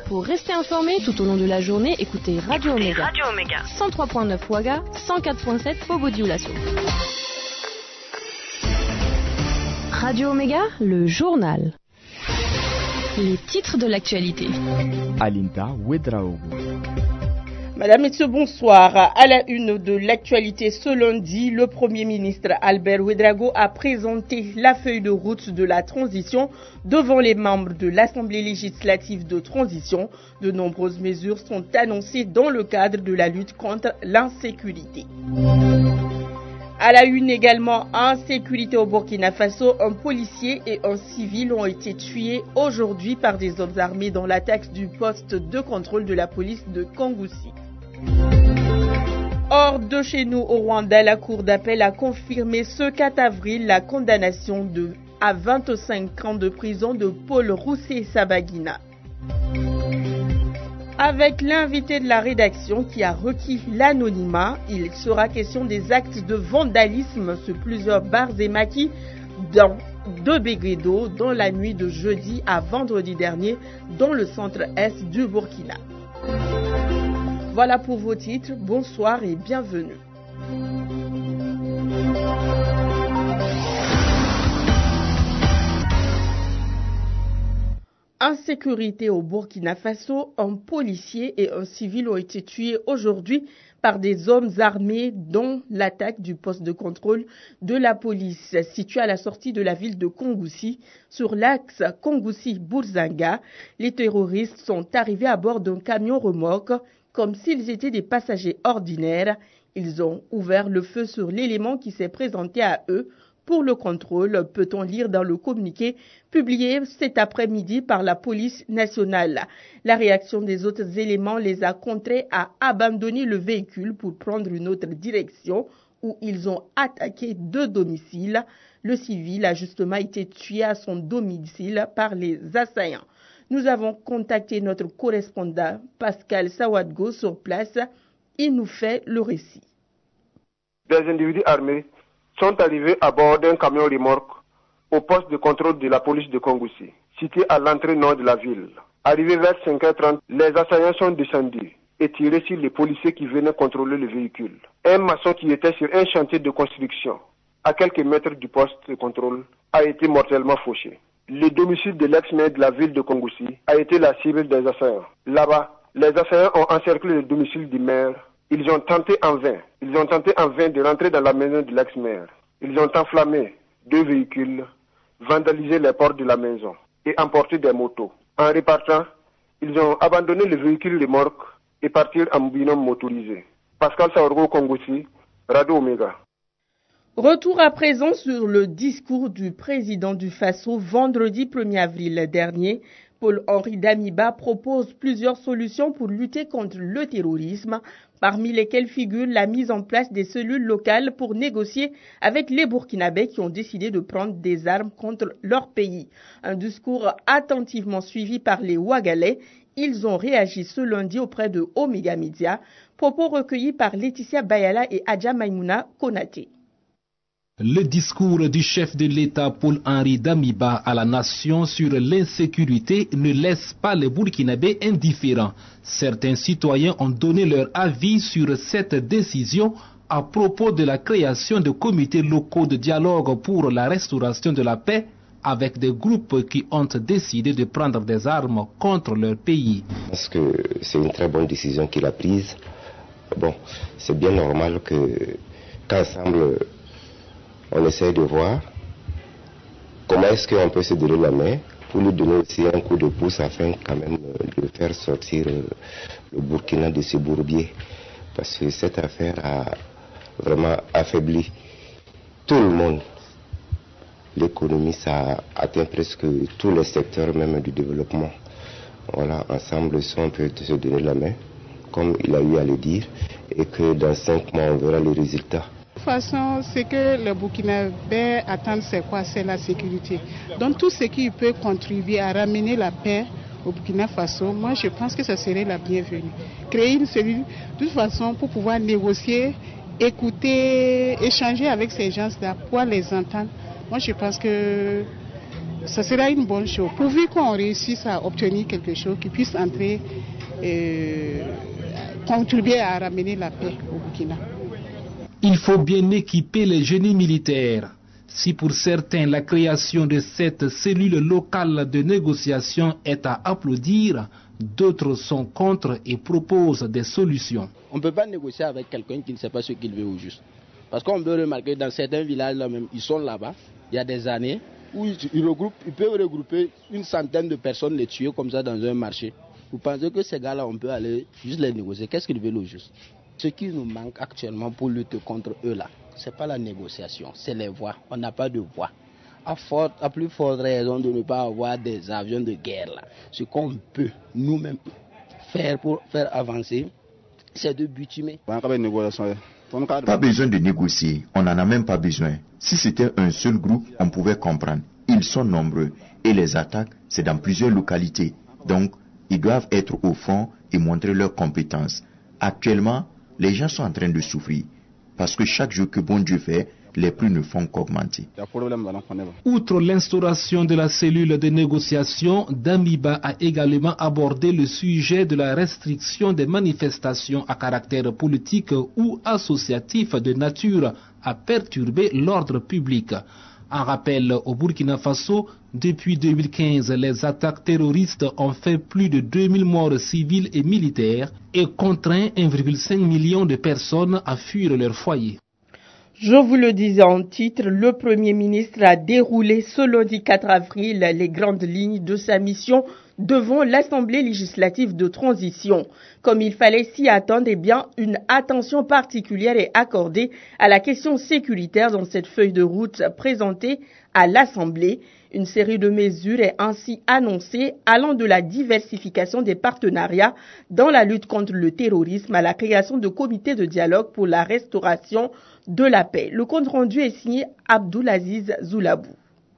Pour rester informé tout au long de la journée, écoutez Radio Omega. 103.9 Ouaga, 104.7 Bobo-Dioulasso. Radio Omega, le journal. Les titres de l'actualité. Alinta Ouedraogo. Madame, Messieurs, bonsoir. À la une de l'actualité ce lundi, le Premier ministre Albert Ouedraogo a présenté la feuille de route de la transition devant les membres de l'Assemblée législative de transition. De nombreuses mesures sont annoncées dans le cadre de la lutte contre l'insécurité. À la une également, insécurité au Burkina Faso, un policier et un civil ont été tués aujourd'hui par des hommes armés dans l'attaque du poste de contrôle de la police de Kangoussi. Hors de chez nous au Rwanda, la Cour d'appel a confirmé ce 4 avril la condamnation à 25 ans de prison de Paul Roussé-Sabagina. Avec l'invité de la rédaction qui a requis l'anonymat, il sera question des actes de vandalisme sur plusieurs bars et maquis de Béguédo dans la nuit de jeudi à vendredi dernier dans le centre-est du Burkina. Voilà pour vos titres, bonsoir et bienvenue. Insécurité au Burkina Faso, un policier et un civil ont été tués aujourd'hui par des hommes armés dans l'attaque du poste de contrôle de la police situé à la sortie de la ville de Kangoussi sur l'axe Kangoussi-Bourzanga. Les terroristes sont arrivés à bord d'un camion remorque comme s'ils étaient des passagers ordinaires. Ils ont ouvert le feu sur l'élément qui s'est présenté à eux. Pour le contrôle, peut-on lire dans le communiqué publié cet après-midi par la police nationale. La réaction des autres éléments les a contraints à abandonner le véhicule pour prendre une autre direction où ils ont attaqué 2 domiciles. Le civil a justement été tué à son domicile par les assaillants. Nous avons contacté notre correspondant Pascal Sawadgo sur place. Il nous fait le récit. Des individus armés sont arrivés à bord d'un camion remorque au poste de contrôle de la police de Kangoussi, situé à l'entrée nord de la ville. Arrivés vers 5h30, les assaillants sont descendus et tiré sur les policiers qui venaient contrôler le véhicule. Un maçon qui était sur un chantier de construction, à quelques mètres du poste de contrôle, a été mortellement fauché. Le domicile de l'ex-maire de la ville de Kangoussi a été la cible des assaillants. Là-bas, les assaillants ont encerclé le domicile du maire. Ils ont tenté en vain de rentrer dans la maison de l'ex-maire. Ils ont enflammé 2 véhicules, vandalisé les portes de la maison et emporté des motos. En repartant, ils ont abandonné le véhicule remorque et partir en binôme motorisé. Pascal Sawargo, Kangoussi, Radio Omega. Retour à présent sur le discours du président du Faso vendredi 1er avril dernier. Paul-Henri Damiba propose plusieurs solutions pour lutter contre le terrorisme, parmi lesquelles figure la mise en place des cellules locales pour négocier avec les Burkinabés qui ont décidé de prendre des armes contre leur pays. Un discours attentivement suivi par les Ouagalais. Ils ont réagi ce lundi auprès de Omega Media, propos recueillis par Laetitia Bayala et Adja Maïmouna Konaté. Le discours du chef de l'État Paul-Henri Damiba à la nation sur l'insécurité ne laisse pas les Burkinabés indifférents. Certains citoyens ont donné leur avis sur cette décision à propos de la création de comités locaux de dialogue pour la restauration de la paix avec des groupes qui ont décidé de prendre des armes contre leur pays. Parce que c'est une très bonne décision qu'il a prise. Bon, c'est bien normal qu'ensemble on essaye de voir comment est-ce qu'on peut se donner la main pour lui donner aussi un coup de pouce afin quand même de faire sortir le Burkina de ce bourbier. Parce que cette affaire a vraiment affaibli tout le monde. L'économie, ça atteint presque tous les secteurs même du développement. Voilà, ensemble, si on peut se donner la main, comme il a eu à le dire, et que dans 5 mois, on verra les résultats. De toute façon, ce que les Burkinabés attendent, c'est quoi? C'est la sécurité. Donc tout ce qui peut contribuer à ramener la paix au Burkina Faso, moi je pense que ça serait la bienvenue. Créer une cellule, de toute façon, pour pouvoir négocier, écouter, échanger avec ces gens-là, pouvoir les entendre. Moi je pense que ça sera une bonne chose. Pourvu qu'on réussisse à obtenir quelque chose qui puisse entrer, contribuer à ramener la paix au Burkina. Il faut bien équiper les génies militaires. Si pour certains la création de cette cellule locale de négociation est à applaudir, d'autres sont contre et proposent des solutions. On ne peut pas négocier avec quelqu'un qui ne sait pas ce qu'il veut au juste. Parce qu'on peut remarquer dans certains villages, là même, ils sont là-bas, il y a des années, où ils peuvent regrouper une centaine de personnes, les tuer comme ça dans un marché. Vous pensez que ces gars-là, on peut aller juste les négocier? Qu'est-ce qu'ils veulent au juste? Ce qui nous manque actuellement pour lutter contre eux là, ce n'est pas la négociation, c'est les voix. On n'a pas de voix. À plus forte raison de ne pas avoir des avions de guerre là. Ce qu'on peut nous-mêmes faire pour faire avancer, c'est de bitumer. Pas besoin de négocier, on n'en a même pas besoin. Si c'était un seul groupe, on pouvait comprendre. Ils sont nombreux et les attaques, c'est dans plusieurs localités. Donc, ils doivent être au front et montrer leurs compétences. Actuellement, les gens sont en train de souffrir. Parce que chaque jour que bon Dieu fait, les prix ne font qu'augmenter. Outre l'instauration de la cellule de négociation, Damiba a également abordé le sujet de la restriction des manifestations à caractère politique ou associatif de nature à perturber l'ordre public. En rappel, au Burkina Faso, depuis 2015, les attaques terroristes ont fait plus de 2000 morts civiles et militaires et contraint 1,5 million de personnes à fuir leur foyer. Je vous le disais en titre, le Premier ministre a déroulé ce lundi 4 avril les grandes lignes de sa mission devant l'Assemblée législative de transition. Comme il fallait s'y attendre, eh bien, une attention particulière est accordée à la question sécuritaire dans cette feuille de route présentée à l'Assemblée. Une série de mesures est ainsi annoncée allant de la diversification des partenariats dans la lutte contre le terrorisme à la création de comités de dialogue pour la restauration de la paix. Le compte rendu est signé Abdoulaziz Zoulabou.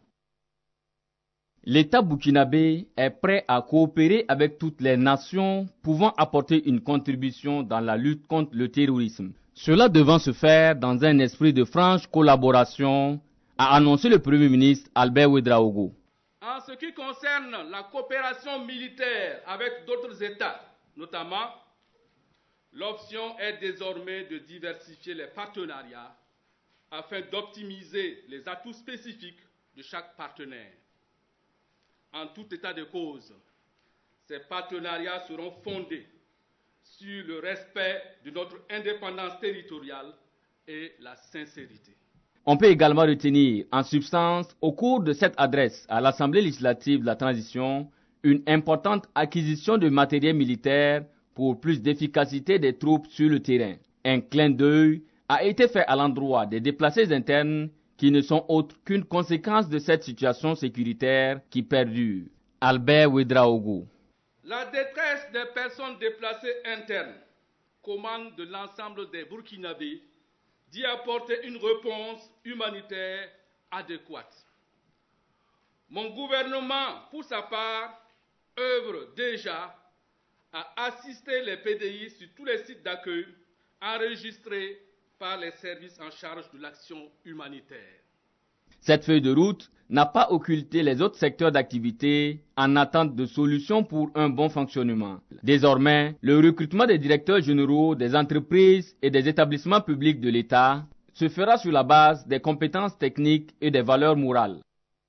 L'État burkinabé est prêt à coopérer avec toutes les nations pouvant apporter une contribution dans la lutte contre le terrorisme. Cela devant se faire dans un esprit de franche collaboration, a annoncé le Premier ministre Albert Ouedraogo. En ce qui concerne la coopération militaire avec d'autres États, notamment, l'option est désormais de diversifier les partenariats afin d'optimiser les atouts spécifiques de chaque partenaire. En tout état de cause, ces partenariats seront fondés sur le respect de notre indépendance territoriale et la sincérité. On peut également retenir, en substance, au cours de cette adresse à l'Assemblée législative de la transition, une importante acquisition de matériel militaire pour plus d'efficacité des troupes sur le terrain. Un clin d'œil a été fait à l'endroit des déplacés internes qui ne sont autres qu'une conséquence de cette situation sécuritaire qui perdure. Albert Ouedraogo. La détresse des personnes déplacées internes commande de l'ensemble des Burkinabés d'y apporter une réponse humanitaire adéquate. Mon gouvernement, pour sa part, œuvre déjà à assister les PDI sur tous les sites d'accueil enregistrés par les services en charge de l'action humanitaire. Cette feuille de route n'a pas occulté les autres secteurs d'activité en attente de solutions pour un bon fonctionnement. Désormais, le recrutement des directeurs généraux des entreprises et des établissements publics de l'État se fera sur la base des compétences techniques et des valeurs morales.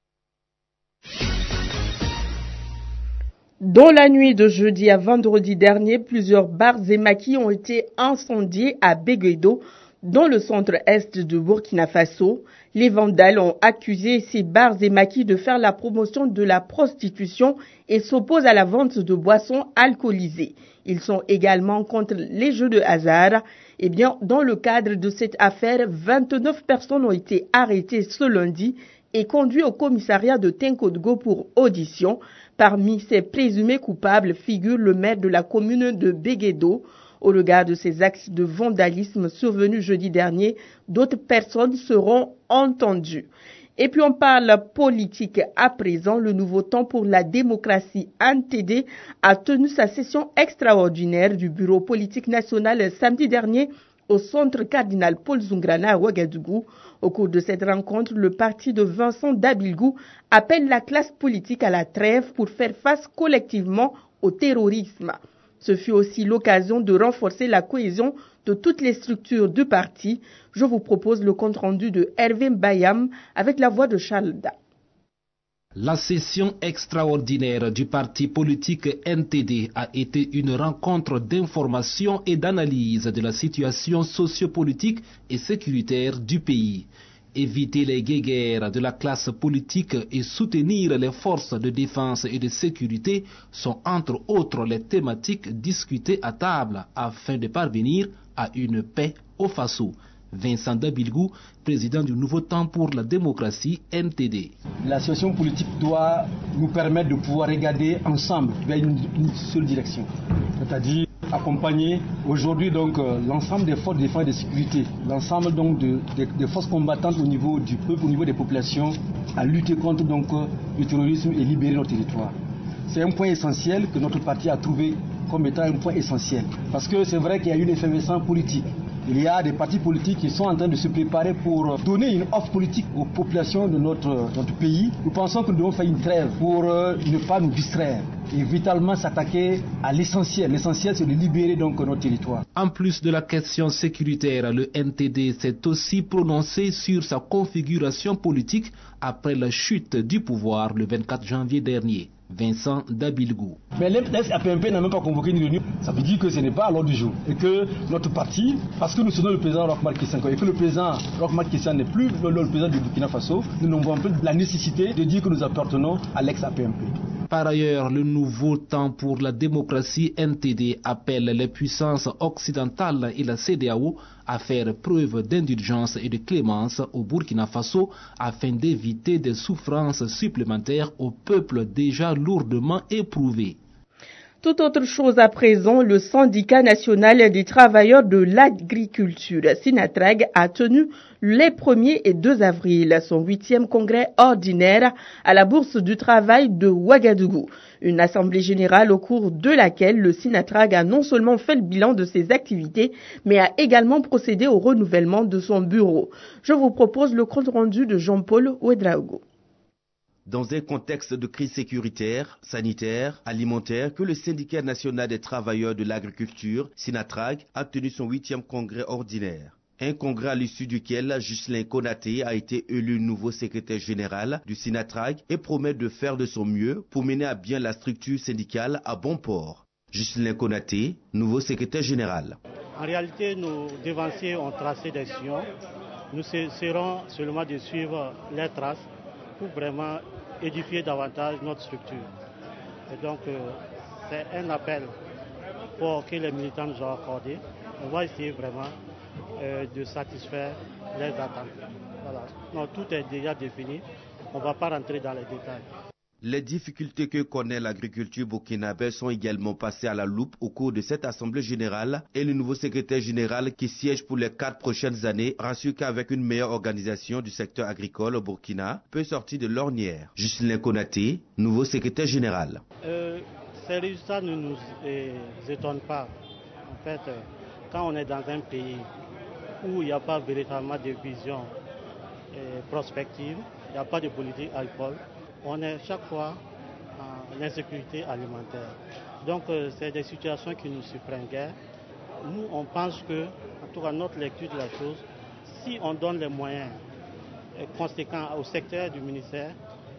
Dans la nuit de jeudi à vendredi dernier, plusieurs bars et maquis ont été incendiés à Béguédo, dans le centre-est de Burkina Faso. Les vandales ont accusé ces bars et maquis de faire la promotion de la prostitution et s'opposent à la vente de boissons alcoolisées. Ils sont également contre les jeux de hasard. Eh bien, dans le cadre de cette affaire, 29 personnes ont été arrêtées ce lundi et conduites au commissariat de Tenkodgo pour audition. Parmi ces présumés coupables figure le maire de la commune de Béguédo. Au regard de ces actes de vandalisme survenus jeudi dernier, d'autres personnes seront entendues. Et puis on parle politique à présent. Le Nouveau Temps pour la démocratie NTD a tenu sa session extraordinaire du Bureau politique national samedi dernier au centre cardinal Paul Zungrana à Ouagadougou. Au cours de cette rencontre, le parti de Vincent Dabilgou appelle la classe politique à la trêve pour faire face collectivement au terrorisme. Ce fut aussi l'occasion de renforcer la cohésion de toutes les structures du parti. Je vous propose le compte-rendu de Hervé Bayam avec la voix de Charles Da. La session extraordinaire du parti politique NTD a été une rencontre d'information et d'analyse de la situation sociopolitique et sécuritaire du pays. Éviter les guéguerres de la classe politique et soutenir les forces de défense et de sécurité sont entre autres les thématiques discutées à table afin de parvenir à une paix au Faso. Vincent Dabilgou, président du Nouveau Temps pour la démocratie NTD. La situation politique doit nous permettre de pouvoir regarder ensemble vers une seule direction, c'est-à-dire accompagner aujourd'hui donc l'ensemble des forces de défense et de sécurité, l'ensemble donc des forces combattantes au niveau du peuple, au niveau des populations, à lutter contre donc le terrorisme et libérer nos territoires. C'est un point essentiel que notre parti a trouvé comme étant un point essentiel, parce que c'est vrai qu'il y a une effervescence politique. Il y a des partis politiques qui sont en train de se préparer pour donner une offre politique aux populations de notre pays. Nous pensons que nous devons faire une trêve pour ne pas nous distraire et vitalement s'attaquer à l'essentiel. L'essentiel, c'est de libérer donc notre territoire. En plus de la question sécuritaire, le NTD s'est aussi prononcé sur sa configuration politique après la chute du pouvoir le 24 janvier dernier. Vincent Dabilgou. Mais l'APMP n'a même pas convoqué une réunion. Ça veut dire que ce n'est pas à l'ordre du jour. Et que notre parti, parce que nous soutenons le président Roch Marc Christian, et que le président Roch Marc Christian n'est plus le président du Burkina Faso, nous n'avons pas la nécessité de dire que nous appartenons à l'ex-APMP. Par ailleurs, le Nouveau Temps pour la démocratie NTD appelle les puissances occidentales et la CEDEAO à faire preuve d'indulgence et de clémence au Burkina Faso afin d'éviter des souffrances supplémentaires au peuple déjà lourdement éprouvé. Tout autre chose à présent, le syndicat national des travailleurs de l'agriculture, Sinatrag, a tenu les 1er et 2 avril son 8e congrès ordinaire à la Bourse du Travail de Ouagadougou. Une assemblée générale au cours de laquelle le Sinatrag a non seulement fait le bilan de ses activités, mais a également procédé au renouvellement de son bureau. Je vous propose le compte-rendu de Jean-Paul Ouedraogo. Dans un contexte de crise sécuritaire, sanitaire, alimentaire, que le syndicat national des travailleurs de l'agriculture, Sinatrag, a tenu son 8e congrès ordinaire. Un congrès à l'issue duquel Ghislain Konaté a été élu nouveau secrétaire général du Sinatrag et promet de faire de son mieux pour mener à bien la structure syndicale à bon port. Ghislain Konaté, nouveau secrétaire général. En réalité, nos devanciers ont tracé des sillons. Nous serons seulement de suivre les traces pour vraiment édifier davantage notre structure. Et donc, c'est un appel pour que les militants nous ont accordé. On va essayer vraiment de satisfaire les attentes. Voilà. Non, tout est déjà défini. On ne va pas rentrer dans les détails. Les difficultés que connaît l'agriculture burkinabé sont également passées à la loupe au cours de cette assemblée générale et le nouveau secrétaire général qui siège pour les 4 prochaines années rassure qu'avec une meilleure organisation du secteur agricole au Burkina peut sortir de l'ornière. Ghislain Konaté, nouveau secrétaire général. Ces résultats ne nous étonnent pas. En fait, quand on est dans un pays où il n'y a pas véritablement de vision prospective, il n'y a pas de politique agricole, on est chaque fois en insécurité alimentaire. Donc c'est des situations qui nous surprennent guère. Nous, on pense que, en tout cas notre lecture de la chose, si on donne les moyens conséquents au secteur du ministère,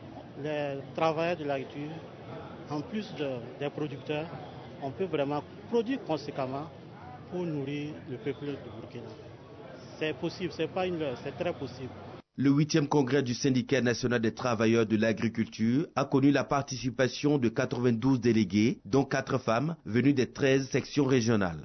les travailleurs de l'agriculture, en plus des producteurs, on peut vraiment produire conséquemment pour nourrir le peuple du Burkina. C'est possible, c'est pas une leurre, c'est très possible. Le 8e congrès du syndicat national des travailleurs de l'agriculture a connu la participation de 92 délégués, dont 4 femmes, venues des 13 sections régionales.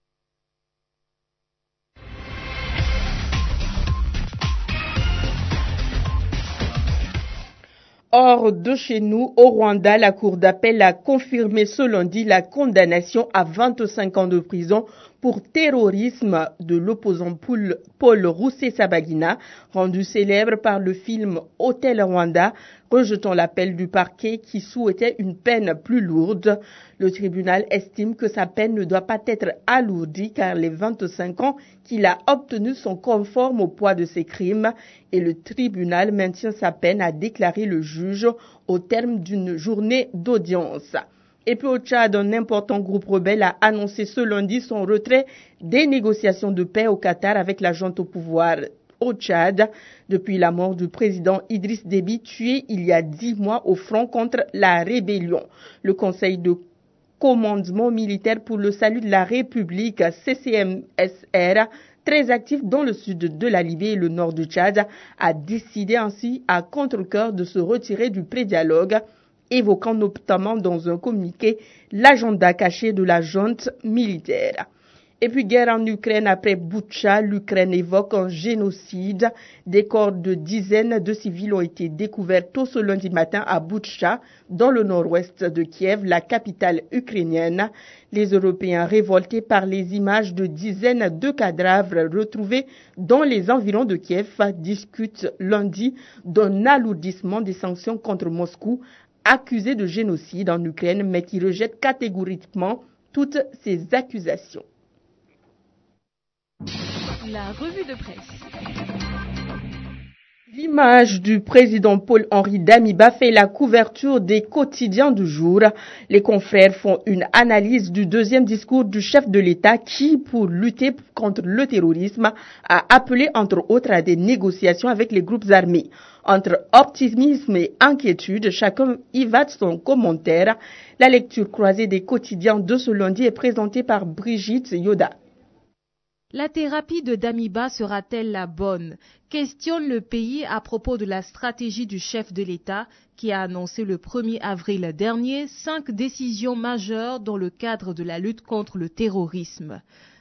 Hors de chez nous, au Rwanda, la Cour d'appel a confirmé ce lundi la condamnation à 25 ans de prison pour terrorisme de l'opposant Paul Rusesabagina, rendu célèbre par le film Hôtel Rwanda, rejetant l'appel du parquet qui souhaitait une peine plus lourde. Le tribunal estime que sa peine ne doit pas être alourdie car les 25 ans qu'il a obtenus sont conformes au poids de ses crimes et le tribunal maintient sa peine, a déclaré le juge au terme d'une journée d'audience. Et puis au Tchad, un important groupe rebelle a annoncé ce lundi son retrait des négociations de paix au Qatar avec la junte au pouvoir au Tchad, depuis la mort du président Idriss Déby, tué il y a 10 mois au front contre la rébellion. Le Conseil de commandement militaire pour le salut de la République, CCMSR, très actif dans le sud de la Libye et le nord du Tchad, a décidé ainsi à contre-cœur de se retirer du pré-dialogue, évoquant notamment dans un communiqué l'agenda caché de la junte militaire. Et puis guerre en Ukraine après Boutcha, l'Ukraine évoque un génocide. Des corps de dizaines de civils ont été découverts tôt ce lundi matin à Boutcha, dans le nord-ouest de Kiev, la capitale ukrainienne. Les Européens, révoltés par les images de dizaines de cadavres retrouvés dans les environs de Kiev, discutent lundi d'un alourdissement des sanctions contre Moscou, accusé de génocide en Ukraine, mais qui rejette catégoriquement toutes ces accusations. La revue de presse. L'image du président Paul-Henri Damiba fait la couverture des quotidiens du jour. Les confrères font une analyse du deuxième discours du chef de l'État qui, pour lutter contre le terrorisme, a appelé entre autres à des négociations avec les groupes armés. Entre optimisme et inquiétude, chacun y va de son commentaire. La lecture croisée des quotidiens de ce lundi est présentée par Brigitte Yoda. La thérapie de Damiba sera-t-elle la bonne? Questionne le pays à propos de la stratégie du chef de l'État qui a annoncé le 1er avril dernier 5 décisions majeures dans le cadre de la lutte contre le terrorisme.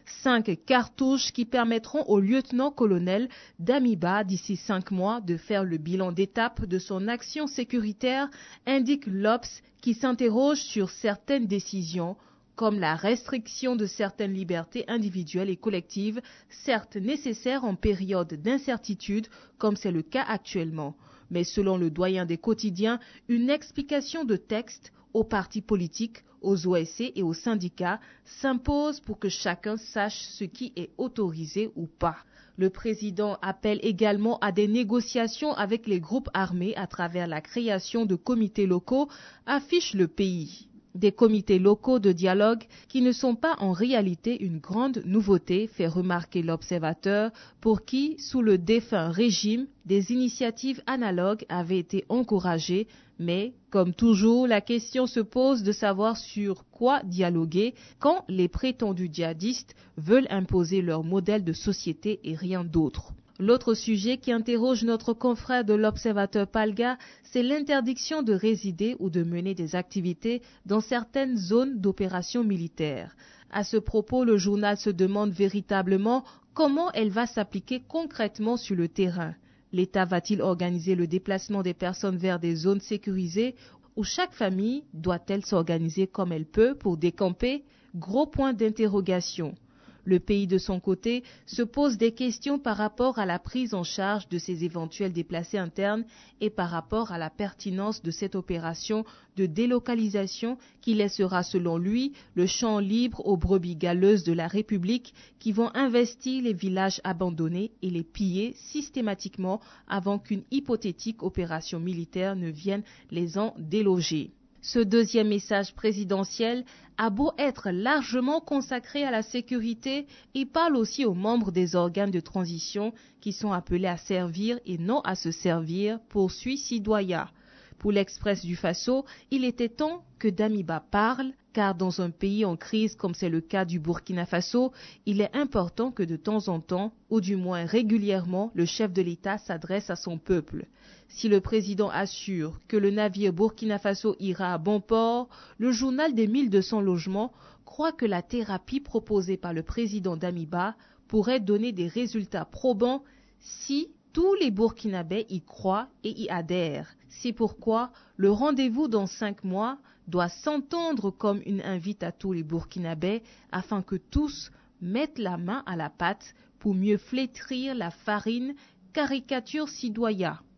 5 cartouches qui permettront au lieutenant-colonel Damiba d'ici 5 mois de faire le bilan d'étape de son action sécuritaire, indique l'Obs qui s'interroge sur certaines décisions comme la restriction de certaines libertés individuelles et collectives, certes nécessaires en période d'incertitude, comme c'est le cas actuellement. Mais selon le doyen des quotidiens, une explication de texte aux partis politiques, aux OSC et aux syndicats s'impose pour que chacun sache ce qui est autorisé ou pas. Le président appelle également à des négociations avec les groupes armés à travers la création de comités locaux, affiche le pays. Des comités locaux de dialogue qui ne sont pas en réalité une grande nouveauté, fait remarquer l'observateur, pour qui, sous le défunt régime, des initiatives analogues avaient été encouragées, mais, comme toujours, la question se pose de savoir sur quoi dialoguer quand les prétendus djihadistes veulent imposer leur modèle de société et rien d'autre. L'autre sujet qui interroge notre confrère de l'Observateur Palga, c'est l'interdiction de résider ou de mener des activités dans certaines zones d'opération militaire. À ce propos, le journal se demande véritablement comment elle va s'appliquer concrètement sur le terrain. L'État va-t-il organiser le déplacement des personnes vers des zones sécurisées ou chaque famille doit-elle s'organiser comme elle peut pour décamper? Gros point d'interrogation. Le pays, de son côté, se pose des questions par rapport à la prise en charge de ces éventuels déplacés internes et par rapport à la pertinence de cette opération de délocalisation qui laissera, selon lui, le champ libre aux brebis galeuses de la République qui vont investir les villages abandonnés et les piller systématiquement avant qu'une hypothétique opération militaire ne vienne les en déloger. Ce deuxième message présidentiel a beau être largement consacré à la sécurité, il parle aussi aux membres des organes de transition qui sont appelés à servir et non à se servir, poursuit Sidoya. Pour l'Express du Faso, il était temps que Damiba parle, car dans un pays en crise comme c'est le cas du Burkina Faso, il est important que de temps en temps, ou du moins régulièrement, le chef de l'État s'adresse à son peuple. Si le président assure que le navire Burkina Faso ira à bon port, le journal des 1200 logements croit que la thérapie proposée par le président Damiba pourrait donner des résultats probants si tous les Burkinabés y croient et y adhèrent. C'est pourquoi le rendez-vous dans 5 mois doit s'entendre comme une invite à tous les Burkinabés afin que tous mettent la main à la pâte pour mieux flétrir la farine, caricature Sidoya.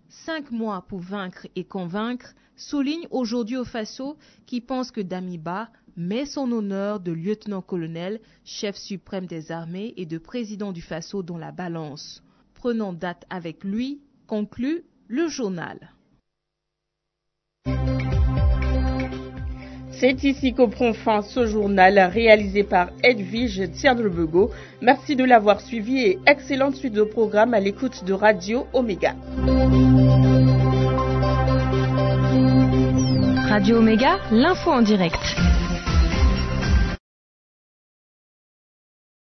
5 mois pour vaincre et convaincre, souligne aujourd'hui au Faso qui pense que Damiba met son honneur de lieutenant-colonel, chef suprême des armées et de président du Faso dans la balance. Prenons date avec lui, conclut le journal. C'est ici que prend fin ce journal réalisé par Edwige Tiadrebego. Merci de l'avoir suivi et excellente suite de programme à l'écoute de Radio Omega. Radio Omega, l'info en direct.